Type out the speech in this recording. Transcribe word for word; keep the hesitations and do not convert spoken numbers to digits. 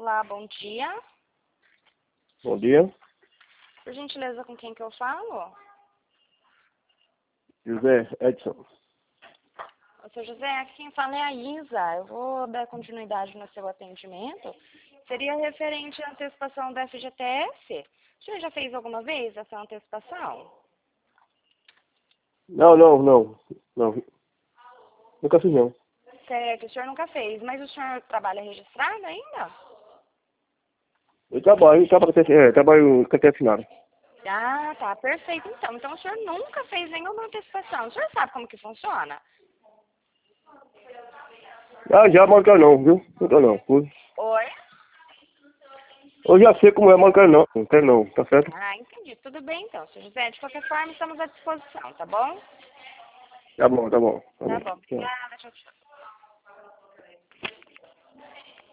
Olá, bom dia. Bom dia. Por gentileza, com quem que eu falo? José Edson. Ô, seu José, aqui quem fala é a Isa. Eu vou dar continuidade no seu atendimento. Seria referente à antecipação da F G T S. O senhor já fez alguma vez essa antecipação? Não, não, não. Não. Nunca fiz, não. Certo, o senhor nunca fez. Mas o senhor trabalha registrado ainda? Eu trabalho, eu trabalho, é, trabalho com a assinada. Ah, tá, perfeito. Então, então o senhor nunca fez nenhuma antecipação. O senhor sabe como que funciona? Ah, já, mas não quero não, viu? Não quero não. Fui. Oi? Eu já sei como é, mas não quero não. Não quero não, tá certo? Ah, entendi. Tudo bem, então, seu José. De qualquer forma, estamos à disposição, tá bom? Tá bom, tá bom. Tá Tá bom. bom. Tchau. Obrigada. Tchau, tchau.